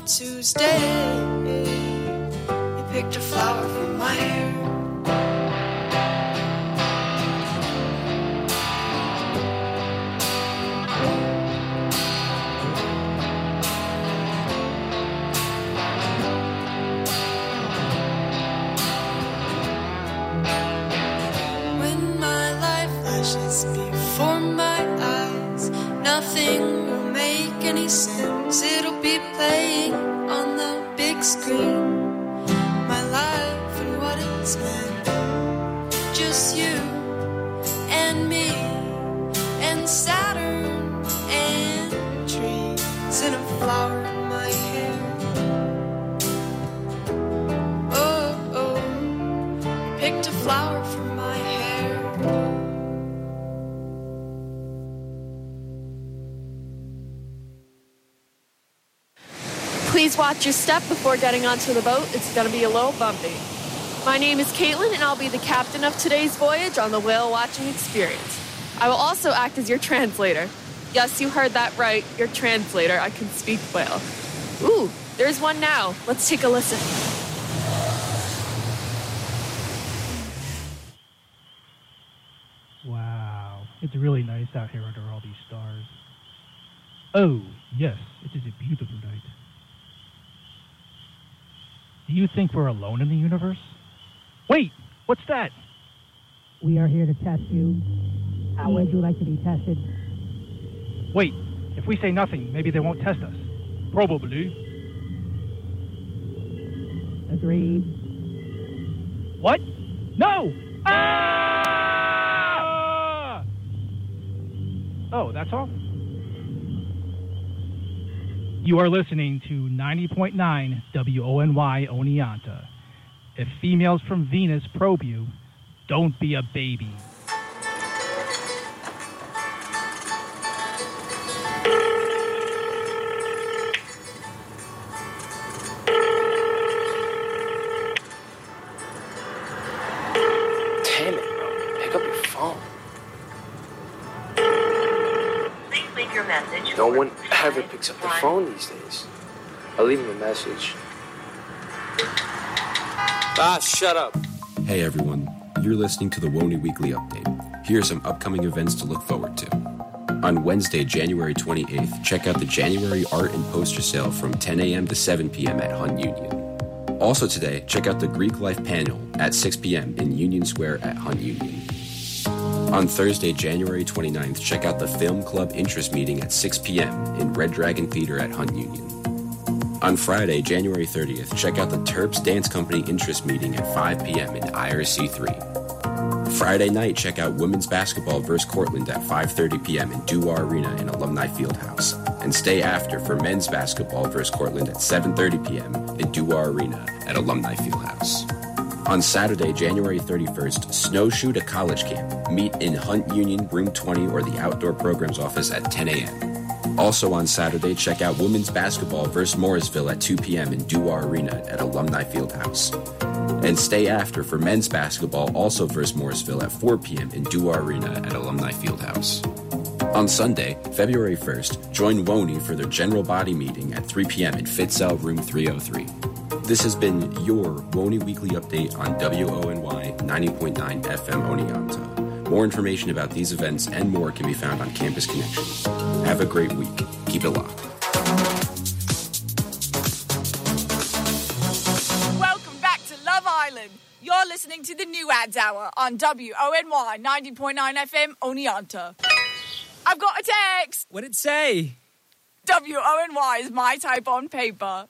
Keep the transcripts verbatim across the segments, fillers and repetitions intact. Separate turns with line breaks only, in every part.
Tuesday, you picked a flower from my hair. When my life flashes before my eyes, nothing will make any sense. It'll be playing on the big screen, my life and what it's meant. Just you and me and Saturn and trees and a flower in my hair. Oh, oh, picked a flower from my hair.
Please watch your step before getting onto the boat. It's going to be a little bumpy. My name is Caitlin, and I'll be the captain of today's voyage on the whale watching experience. I will also act as your translator. Yes, you heard that right, your translator. I can speak whale. Ooh, there's one now. Let's take a listen.
Wow, it's really nice out here under all these stars. Oh, yes, it is a beautiful night. Do you think we're alone in the universe? Wait, what's that?
We are here to test you. How would you like to be tested?
Wait, if we say nothing, maybe they won't test us. Probably.
Agreed.
What? No! Ah! Oh, that's all? You are listening to ninety point nine W O N Y Oneonta. If females from Venus probe you, don't be a baby.
Damn it, bro. Pick up your phone.
Please leave your message.
No one ever picks up the phone these days. I'll leave him a message. Ah, shut up.
Hey everyone, you're listening to the Woney Weekly Update. Here are some upcoming events to look forward to. On Wednesday, January twenty-eighth, check out the January art and poster sale from ten a.m. to seven p.m. at Hunt Union. Also today, check out the Greek Life panel at six p.m. in Union Square at Hunt Union. On Thursday, January twenty-ninth, check out the Film Club Interest Meeting at six p.m. in Red Dragon Theater at Hunt Union. On Friday, January thirtieth, check out the Terps Dance Company Interest Meeting at five p.m. in I R C three. Friday night, check out Women's Basketball versus Cortland at five thirty p.m. in Duar Arena in Alumni Fieldhouse. And stay after for Men's Basketball versus Cortland at seven thirty p.m. in Duar Arena at Alumni Fieldhouse. On Saturday, January thirty-first, Snowshoe to College Camp. Meet in Hunt Union, Room twenty, or the Outdoor Programs Office at ten a.m. Also on Saturday, check out Women's Basketball versus Morrisville at two p.m. in Duar Arena at Alumni Fieldhouse. And stay after for Men's Basketball, also versus Morrisville at four p.m. in Duar Arena at Alumni Fieldhouse. On Sunday, February first, join Woney for their general body meeting at three p.m. in Fitzell Room three oh three. This has been your Woney Weekly Update on W O N Y ninety point nine F M Oneonta. More information about these events and more can be found on Campus Connection. Have a great week. Keep it locked.
Welcome back to Love Island. You're listening to the New Ads Hour on W O N Y ninety point nine F M Oneonta. I've got a text.
What'd it say?
W O N Y is my type on paper.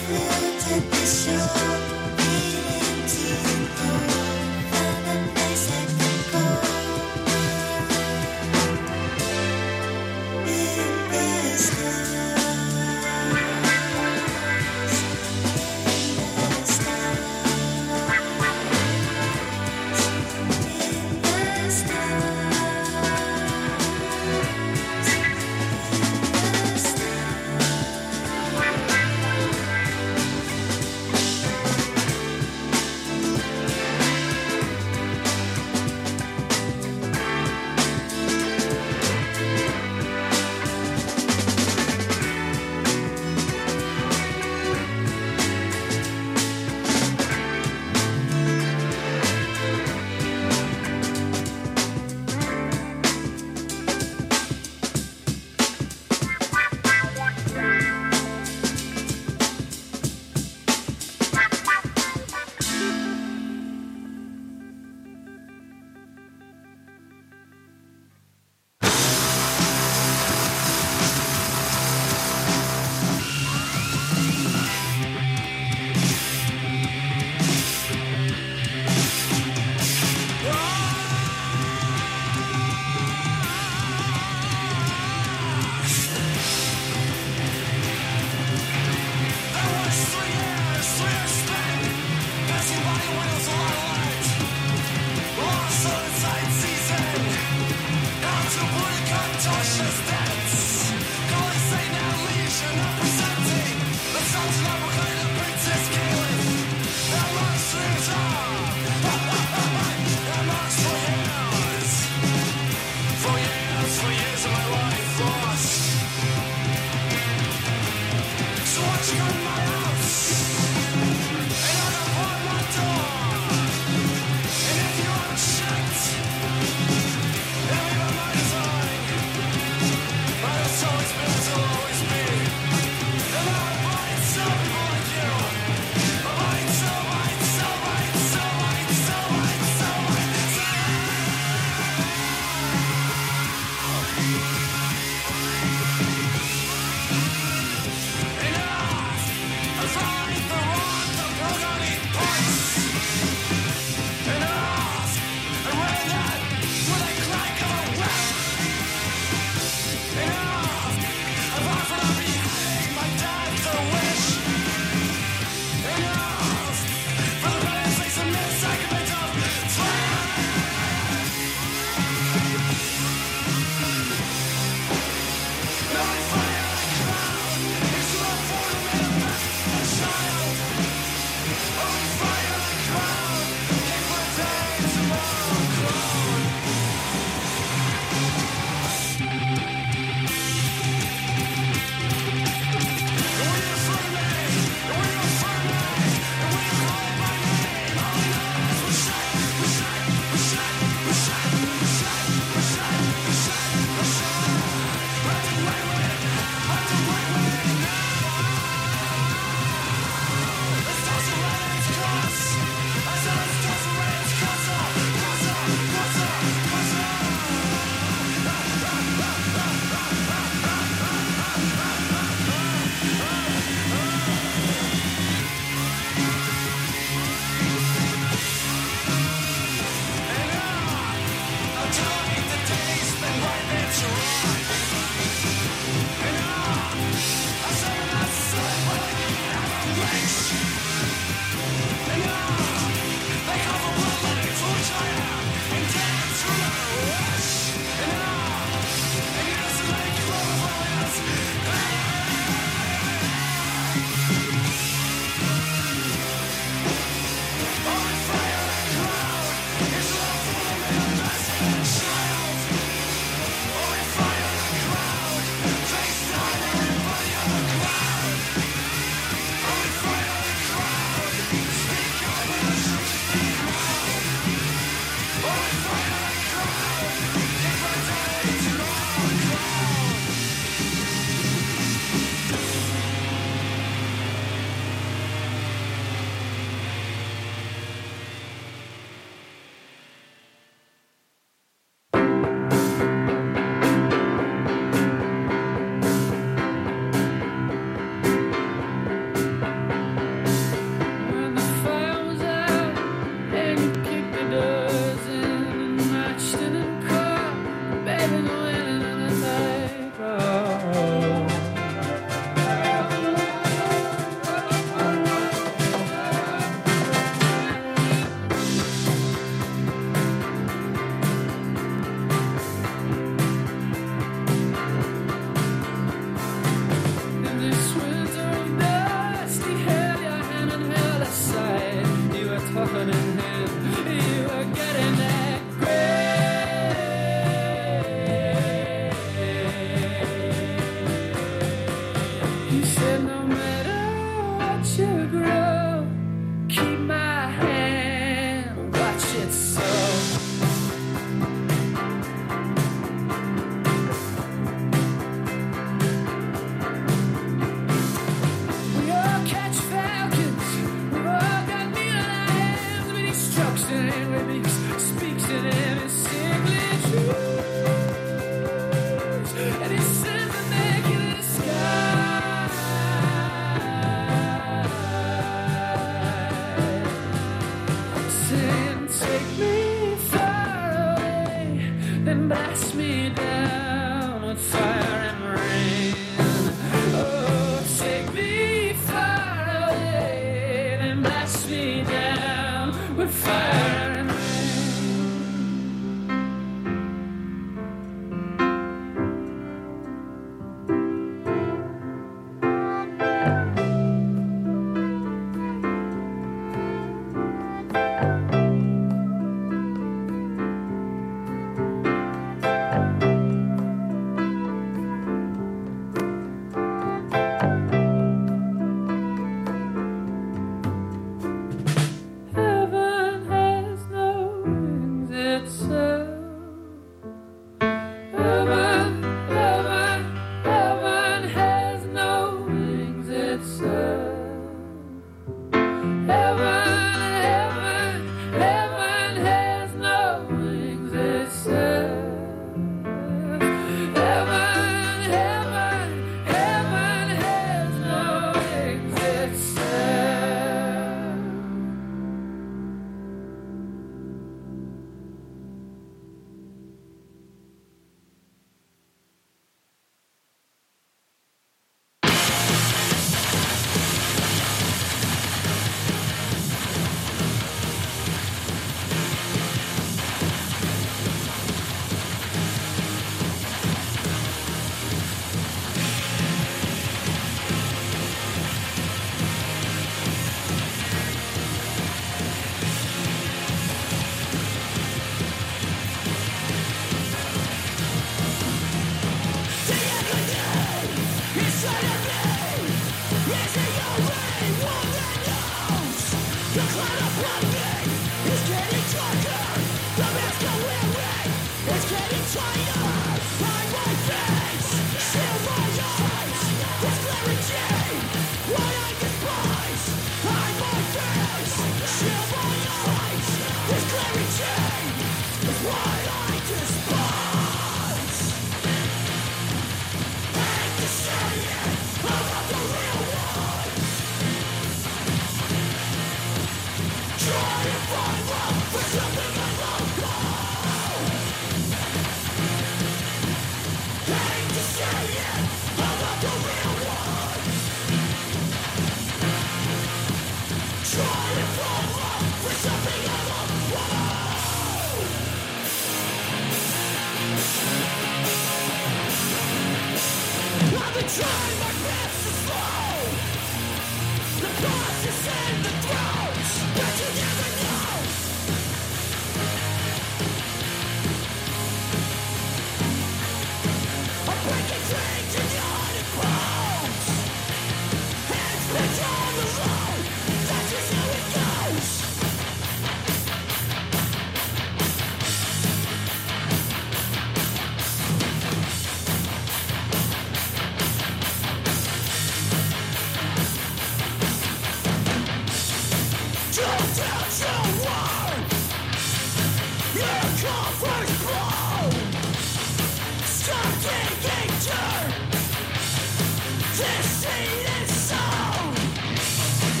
Deceit is so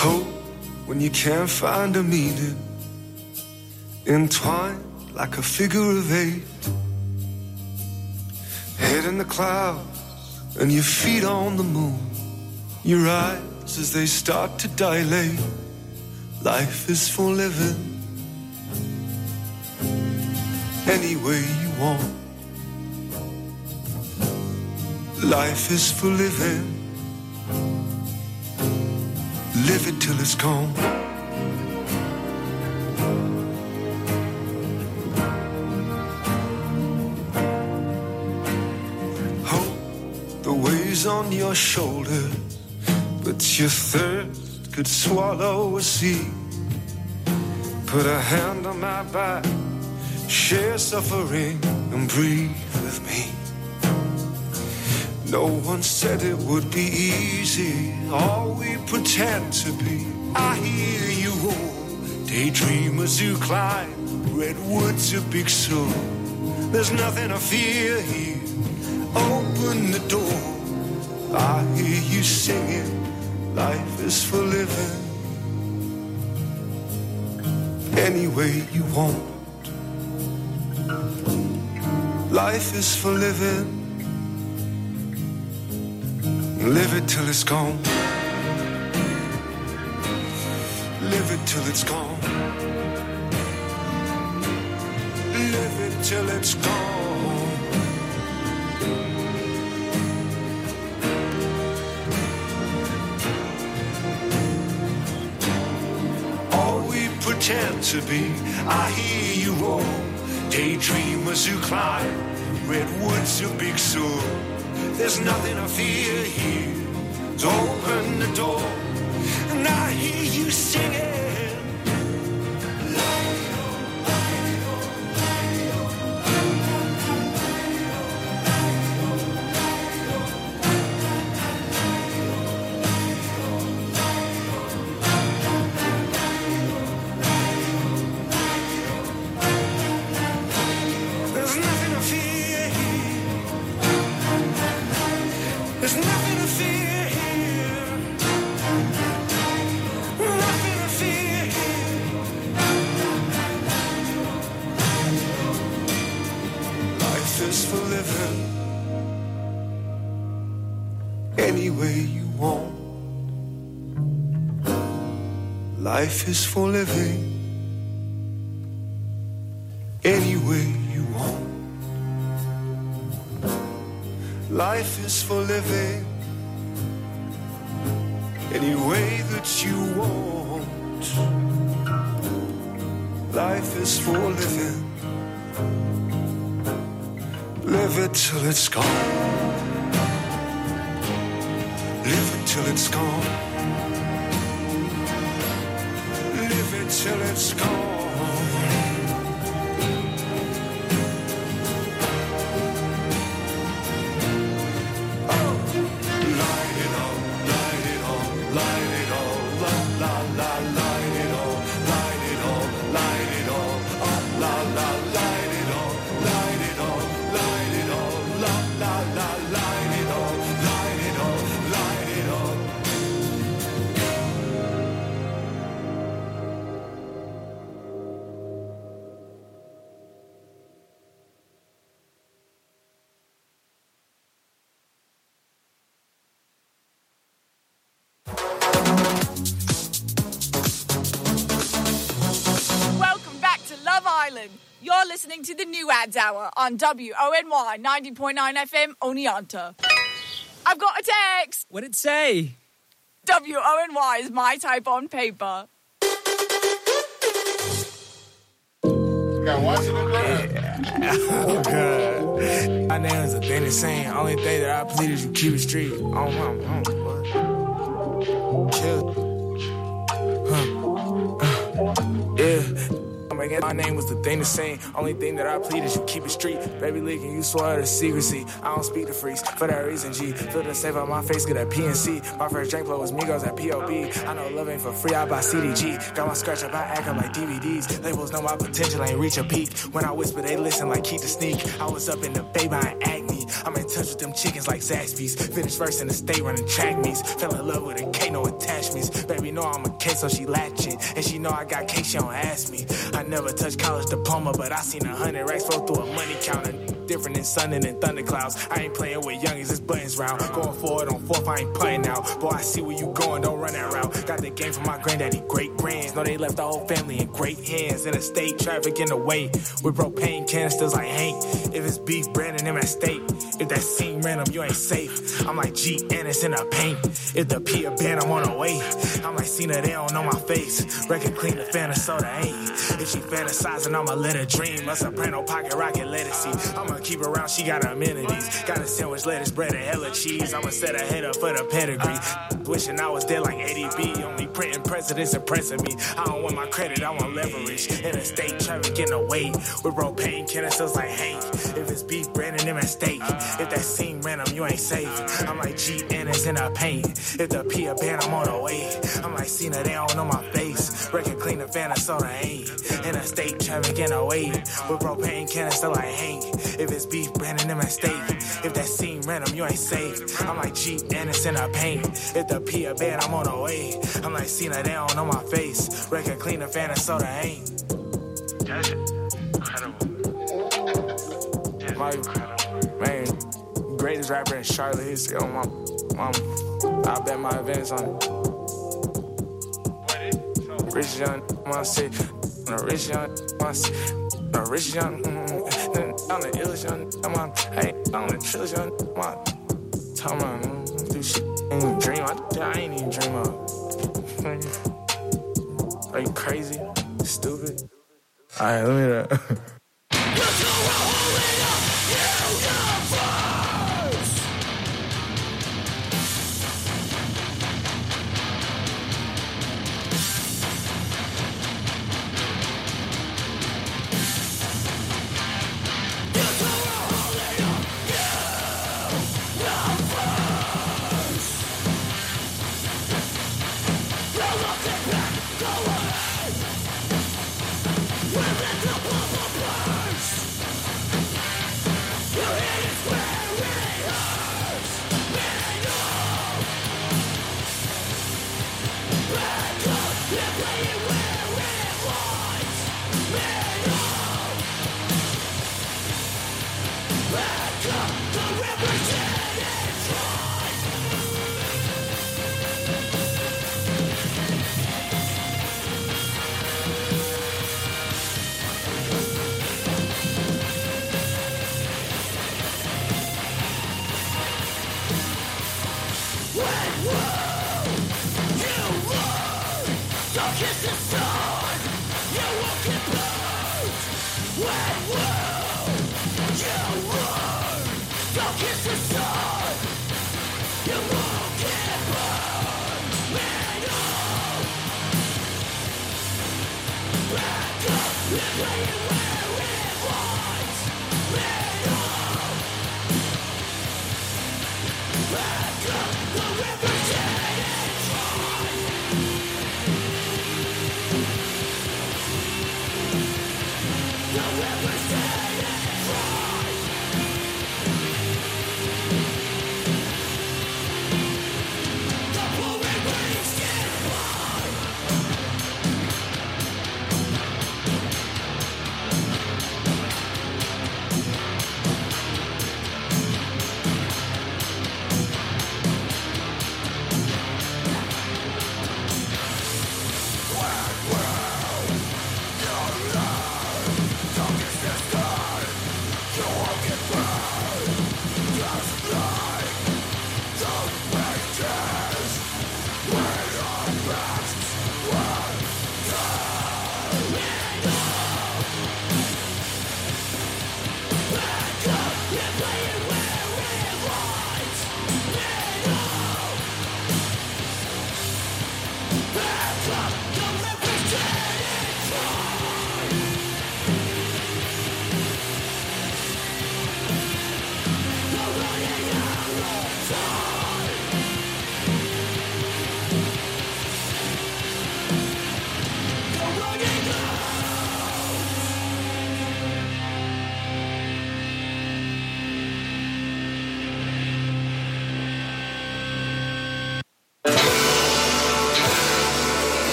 Hope when you can't find a meaning, entwined like a figure of eight. Head in the clouds and your feet on the moon, your eyes as they start to dilate. Life is for living any way you want. Life is for living. Live it till it's gone. Hope the weight's on your shoulders, but your thirst could swallow a sea. Put a hand on my back, share suffering, and breathe with me. No one said it would be easy, all we pretend to be. I hear you roar, daydreamers who climb redwoods of Big Sur. There's nothing to fear here, open the door. I hear you singing, life is for living any way you want. Life is for living. Live it till it's gone. Live it till it's gone. Live it till it's gone. All we pretend to be, I hear you roar, daydreamers who climb redwoods of Big Sur. There's nothing to fear here, so open the door, and I hear you singing. There's nothing to fear here. There's nothing to fear here. Nothing to fear here. Life is for living any way you want. Life is for living any way you want. Life is for living any way that you want. Life is for living. Live it till it's gone. Live it till it's gone. Live it till it's gone.
You're listening to the New Ads Hour on W O N Y ninety point nine F M Oneonta. I've got a text.
What'd it say?
W O N Y is my type on paper.
Got watching it,
yeah. Oh, God. My name is a thing the same. Only thing that I plead is you keep it street. Oh, my, oh, chill. Huh. Uh, yeah. My name was the thing the same. Only thing that I plead is you keep it street. Baby leaking, you swear to secrecy. I don't speak to freaks for that reason, G. Feel the safe on my face, get that P N C. My first drink flow was Migos at P O B. I know love ain't for free, I buy C D G. Got my scratch up, I act up like D V Ds. Labels know my potential ain't reach a peak. When I whisper, they listen like keep the sneak. I was up in the bay behind Acme. I'm in touch with them chickens like Zaxby's. Finished first in the state running track meets. Fell in love with a K, no attachments. Baby know I'm a K, so she latch it. And she know I got K, she don't ask me. I never touched college diploma, but I seen a hundred racks roll through a money counter. Different than sun and thunderclouds. I ain't playing with youngies, it's buttons round. Going forward on fourth, I ain't playing now. Boy, I see where you going, don't run that route. Got the game from my granddaddy, great grands. Know they left the whole family in great hands. In a state, traffic in the way. With propane canisters like Hank. If it's beef, Brandon, him at state. If that scene random, you ain't safe. I'm like G, and it's in the paint. If the P a band, I'm on the way. I'm like Cena, they don't know my face. Record clean, the fan of soda ain't. If she fantasizing, I'ma let her dream. A soprano pocket rocket, let it see. I'ma keep her around, she got amenities. Got a sandwich, lettuce, bread, and hella cheese. I'ma set her head up for the pedigree. Wishing I was dead like A D B. Only printing presidents impressing me. I don't want my credit, I want leverage. In a state, traffic in the way. With propane canisters like Hank. If it's beef, Brandon, them at stake. If that scene random, you ain't safe. I'm like G, and it's in the paint. If the P a band, I'm on the way. I'm like Cena, they don't know my face. Record clean, the fan of soda ain't. In a state, traffic in the way. With propane canister like Hank. If it's beef, Brandon, them at stake. If that scene random, you ain't safe. I'm like G, and it's in the paint. If the P a band, I'm on the way. I'm like Cena, they don't know my face. Record clean, the fan of soda ain't.
That's incredible. That's
My,
incredible.
man, greatest rapper in Charlotte history. Oh, my mom. I bet my events on it. Rich young, my city. No, rich young, my city. No, rich young, mm-hmm. I'm the illest young, I'm on, hey, I'm the trillest young, I'm on. Tell me, mm, do shit, ain't even dream, I, I ain't even dream of. Are you crazy? Stupid? Alright, let me know.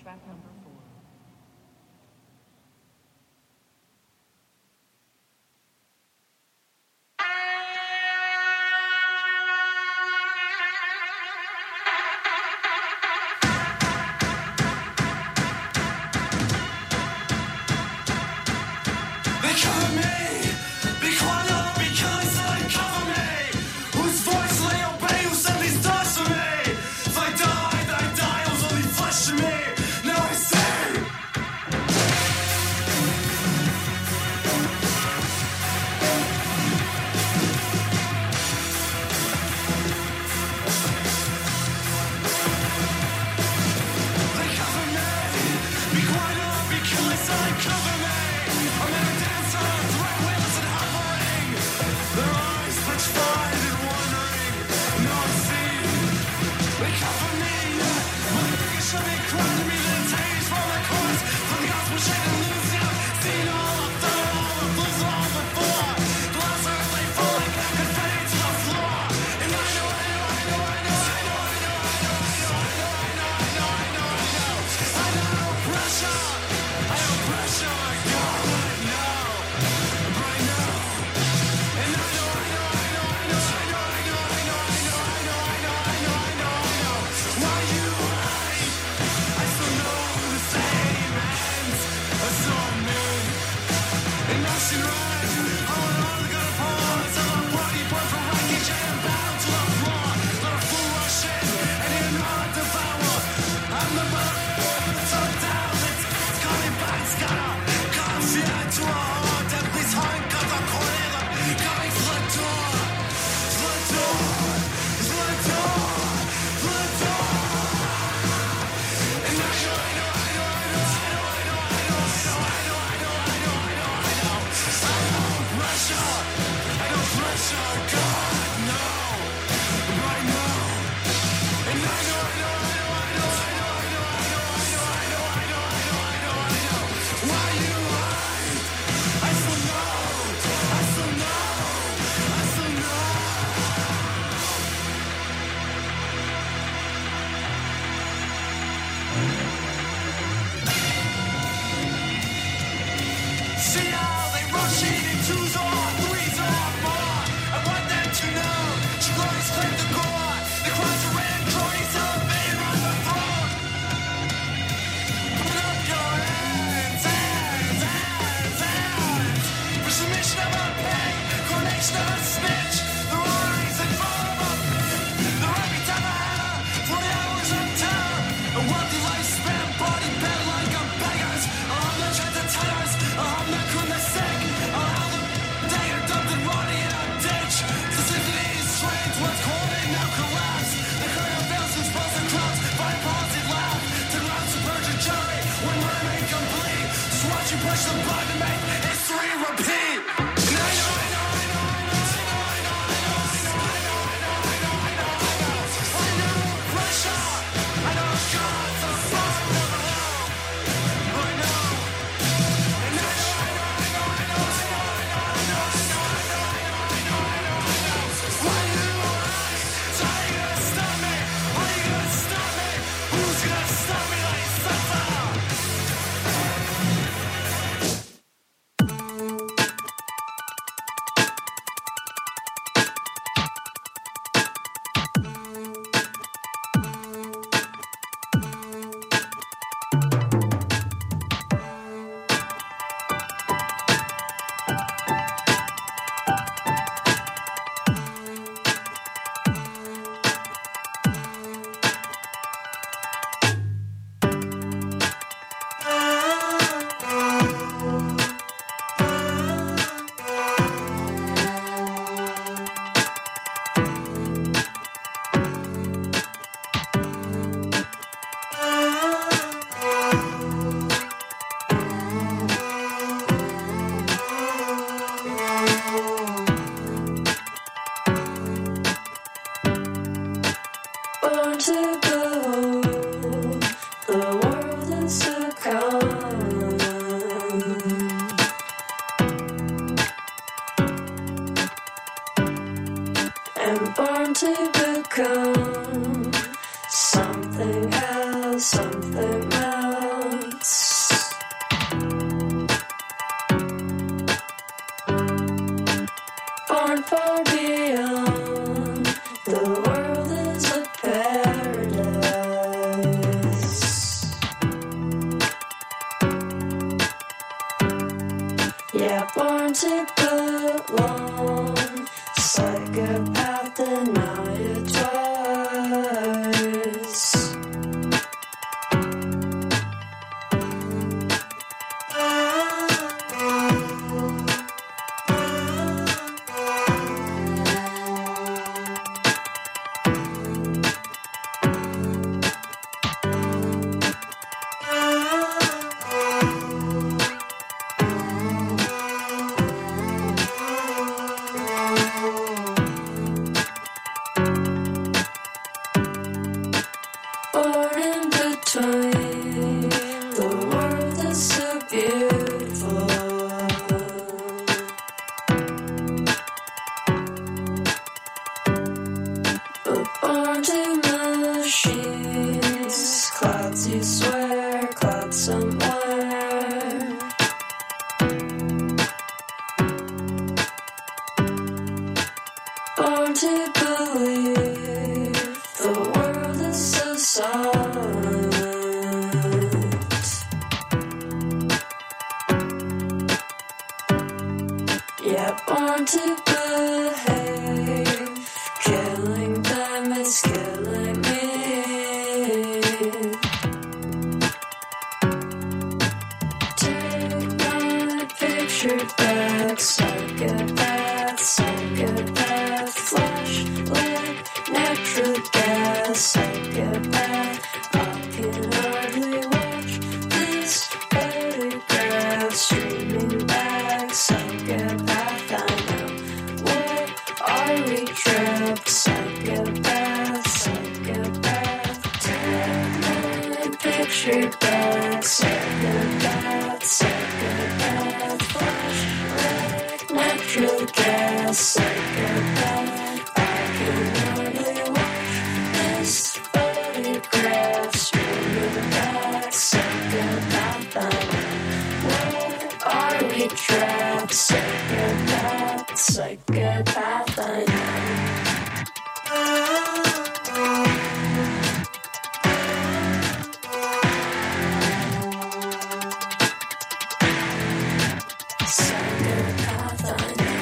track number four.
Yeah, born to belong. Psychopath denied twice. Born in between, the world is so beautiful. But born to machines, clouds you swear, clouds somewhere. Born to believe the world is so silent. Yeah, born to behave. Killing them is killing me. Take my picture back. Psychopath, psychopath. Flashlight, natural gas. Psychopath. I can hardly watch this photograph. Streaming back. Psychopath, I know. What are we trapped? Psychopath, psychopath. Take my picture back. Psychopath, psychopath. Flashlight, natural gas. Psychopath. I can hardly watch this photograph. Streaming back. Psychopath, I know. Where are we trapped? Psychopath, psychopath, I know. Psychopath, I know.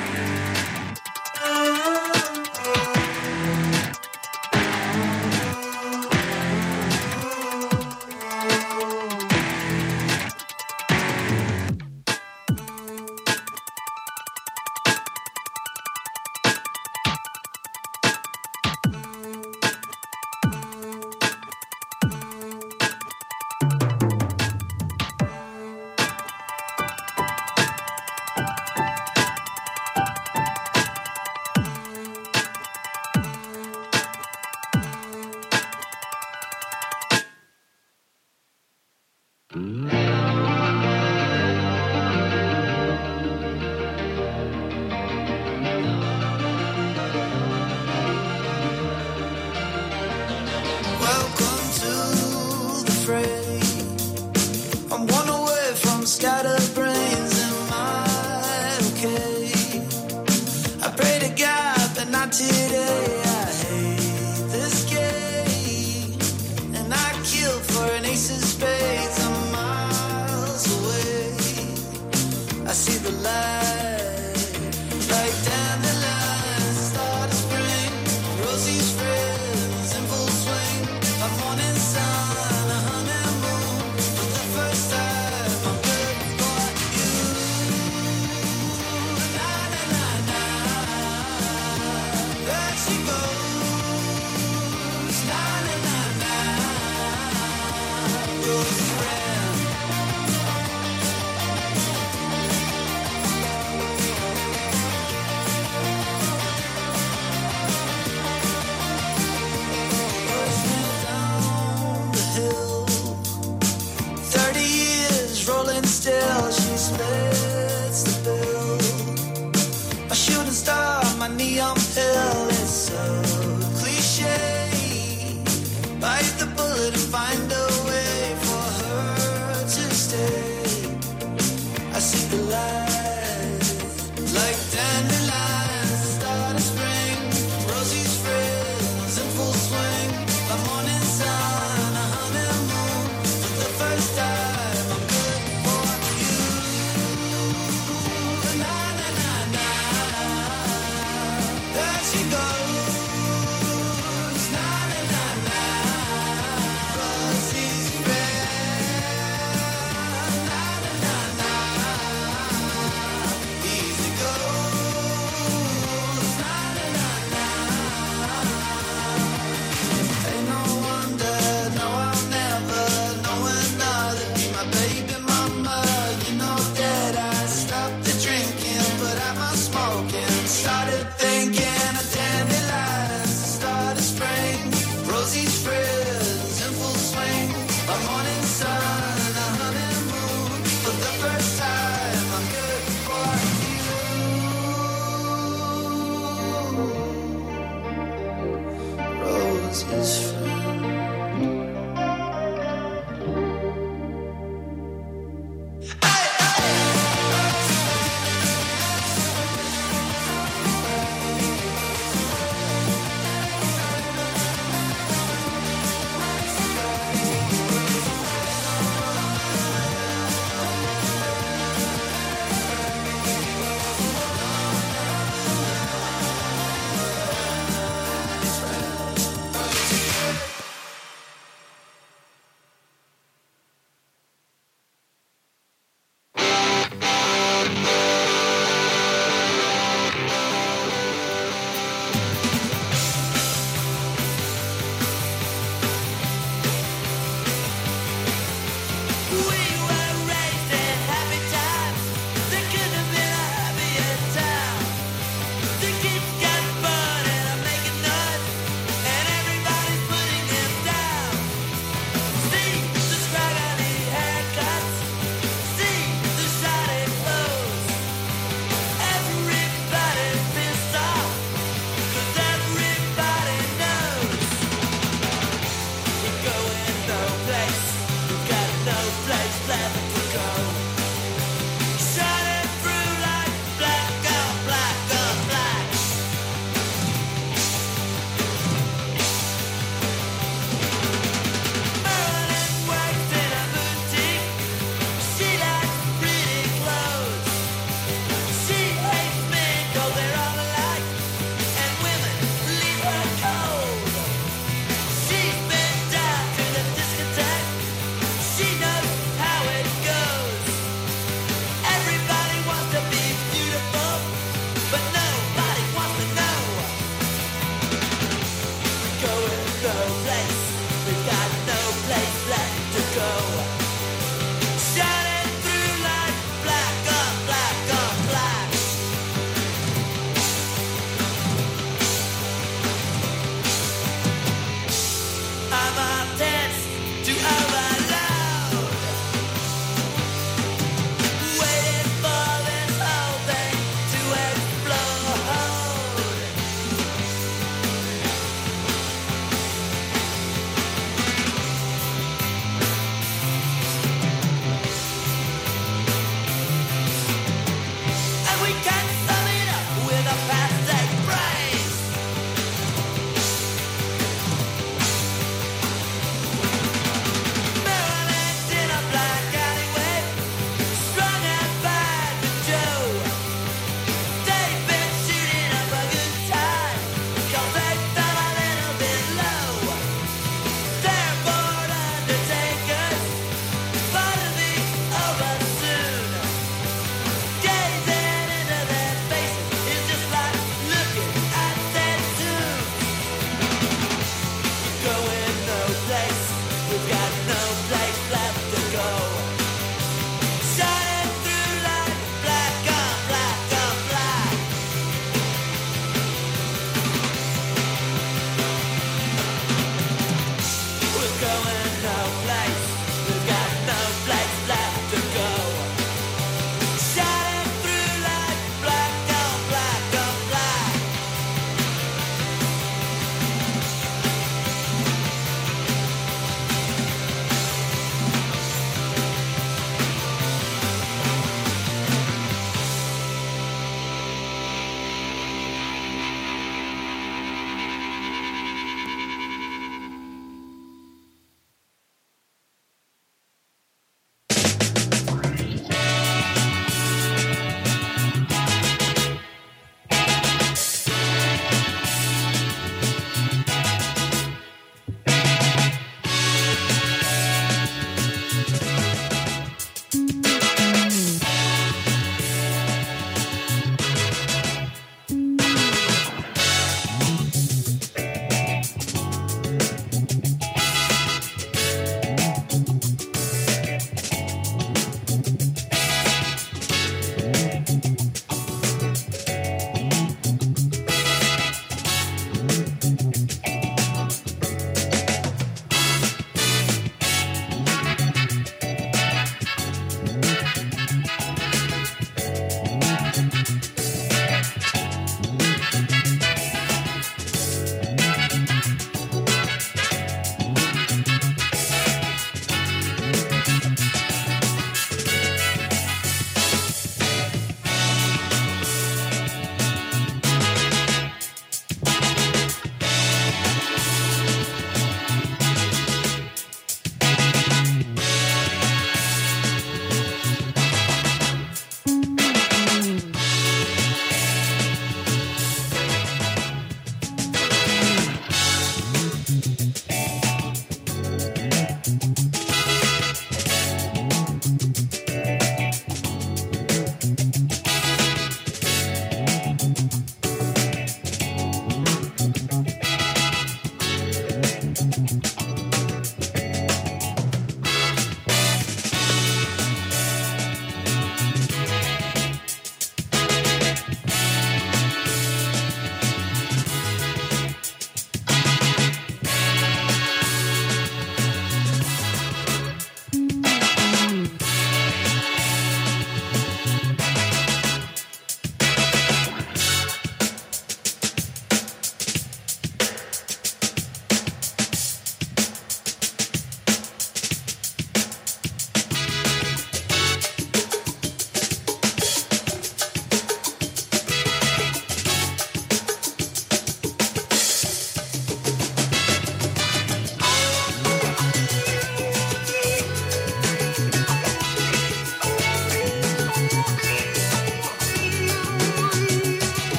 She knows how it goes.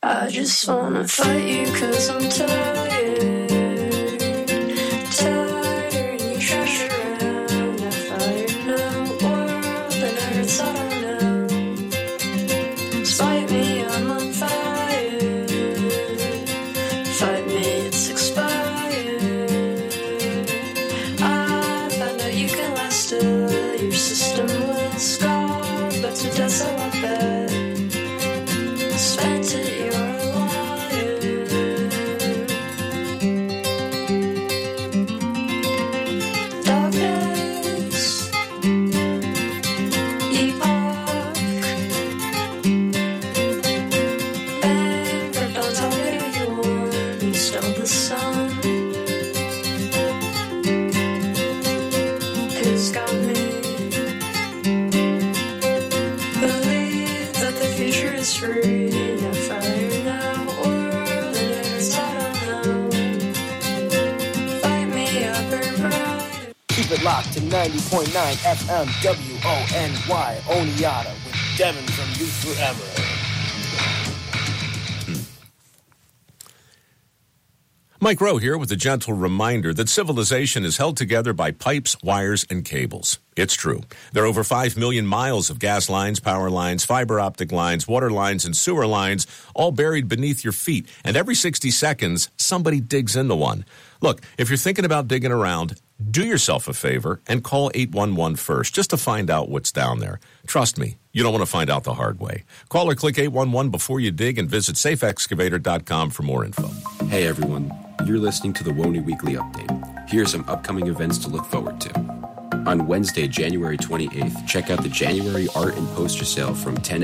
I just wanna fight you cause I'm tired. Tired, you trash around. I fired now, world that never thought I know. Spite me, I'm on fire. Fight me, it's expired. I found out you can last till your system will scar, but to death I want that. Spent it, you're a liar. Darkness, epoch, bankrupt on top of everyone, stole the sun. It's got me. Believe that the future is free. Now fire now, world, and every thought I know. Fight me up and bright.
Keep it locked to ninety point nine F M W O N Y Oneonta with Devin from Youth Forever.
Mike Rowe here with a gentle reminder that civilization is held together by pipes, wires, and cables. It's true. There are over five million miles of gas lines, power lines, fiber optic lines, water lines, and sewer lines, all buried beneath your feet. And every sixty seconds, somebody digs into one. Look, if you're thinking about digging around, do yourself a favor and call eight one one first just to find out what's down there. Trust me, you don't want to find out the hard way. Call or click eight one one before you dig and visit safe excavator dot com for more info.
Hey everyone, you're listening to the Woney Weekly Update. Here are some upcoming events to look forward to. On Wednesday, January twenty-eighth, check out the January art and poster sale from ten